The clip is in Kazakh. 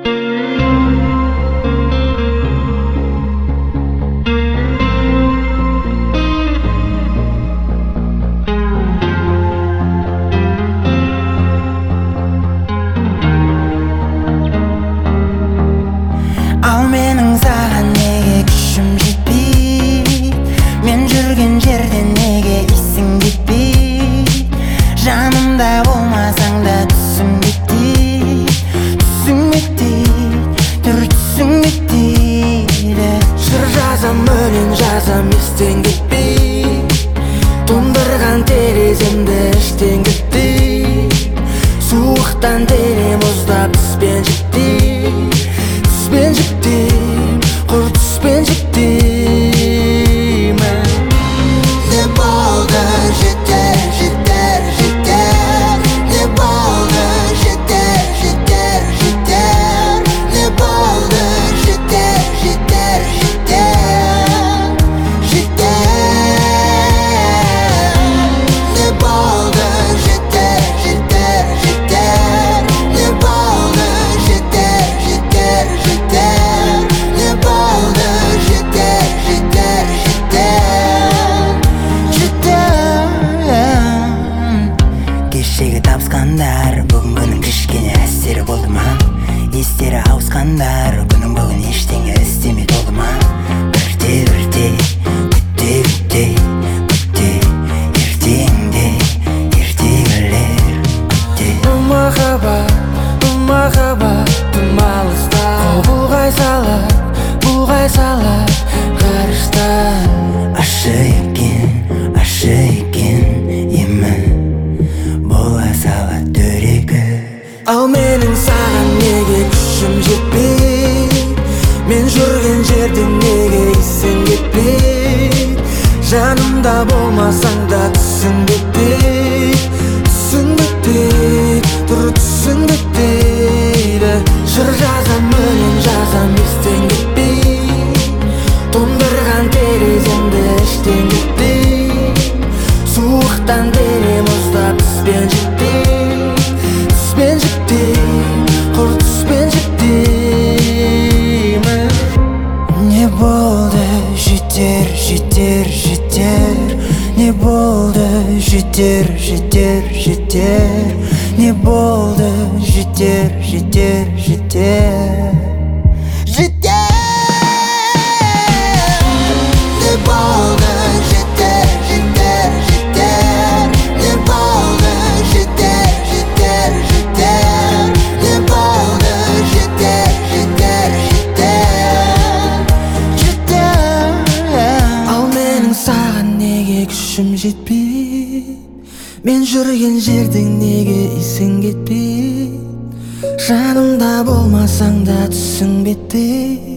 Ал менің саған неге күшім жетпейді, мен жүрген жерден неге исің кетпейді, жанымда болмасаң да түсім беттейді, түсің беттейді, түр түсің беттейді. Жыр жазам, өлең жазам, естен кетпей, тондырған тереземді іштен кетпей, суықтан дене мұздап түспен жіктей, түспен жіктейм, құр түспен жіктеймін. Не болды, жетер, жетер, жетер. Не болды, жетер, жетер, жетер. Не болды, жетер, жетер, жетер, жетер. Не болды, жетер, жетер, жетер. Не болды, жетер, жетер, жетер. Не болды, жетер, жетер, жетер. Кешегі табысқандар бүгінгінің кішкене әсері болды ма? Естері ауысқандар күнің бүгін ештеңе істемей толды ма? Бірте бірте күтте күтте күтте, ертеңде ертегілер күтте. Бұл махаббат тым алыста, бұлғай салып ғарыштан. Ащы екен емін, бола сала дөрекі. Ал менің саған неге күшім жетпей, мен жүрген жерден неге исің кетпей, жанымда болмасаң да түсің беттей, түсің беттей, тұр түсің беттейді. Жыр жазам, өлең жазам, естен кетпей, тондырған тереземді іштен кетпей, суықтан дене мұздап түспен жіктей, түспен жіктей, құр түспен жіктеймін. Не болды, жетер, жетер, жетер. Не болды, жетер, жетер, жетер. Не болды, жетер, жетер, жетер, жетер. Не болды, жетер, жетер, жетер. Не болды, жетер, жетер, жетер. Не болды, жетер, жетер, жетер, жетер. Ал менің саған неге күшім жетпей, мен жүрген жердің неге исің кетпей, жанымда болмасаң да түсің беттей,